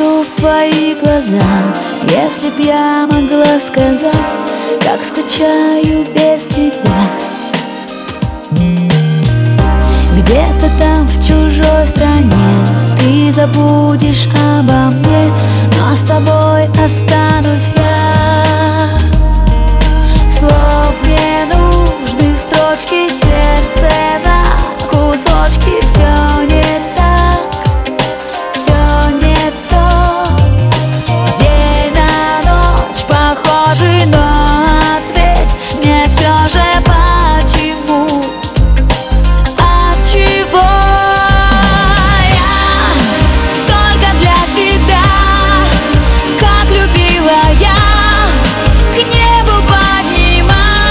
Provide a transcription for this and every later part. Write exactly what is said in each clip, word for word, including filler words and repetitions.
смотрю в твои глаза. Если б я могла сказать, как скучаю без тебя. Где-то там в чужой стране ты забудешь обо мне, но с тобой останусь я. Слов не нужных, строчки, сердце на кусочки. Все не так, все не то. День на ночь похожи, но ответь мне все же, почему? Отчего? Я только для тебя, как любила я, к небу поднимаясь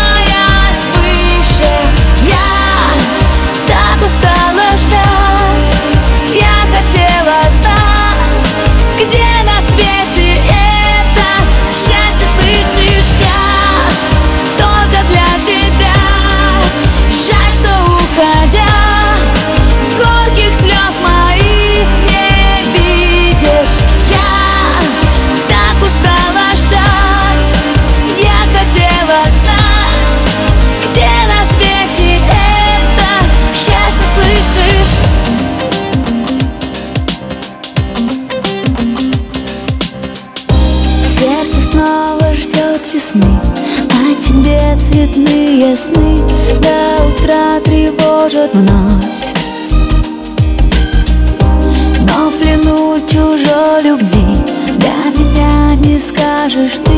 выше. Я так устала ждать, я хотела знать, где на свете это счастье, слышишь? Я только для тебя, жаль, что уходя, горьких слез моих не видишь. Я так устала ждать, я хотела знать, где на свете это счастье, слышишь? Сердце снова ждет весны, а тебе цветные сны до утра тревожат вновь. Но в плену чужой любви для меня не скажешь ты.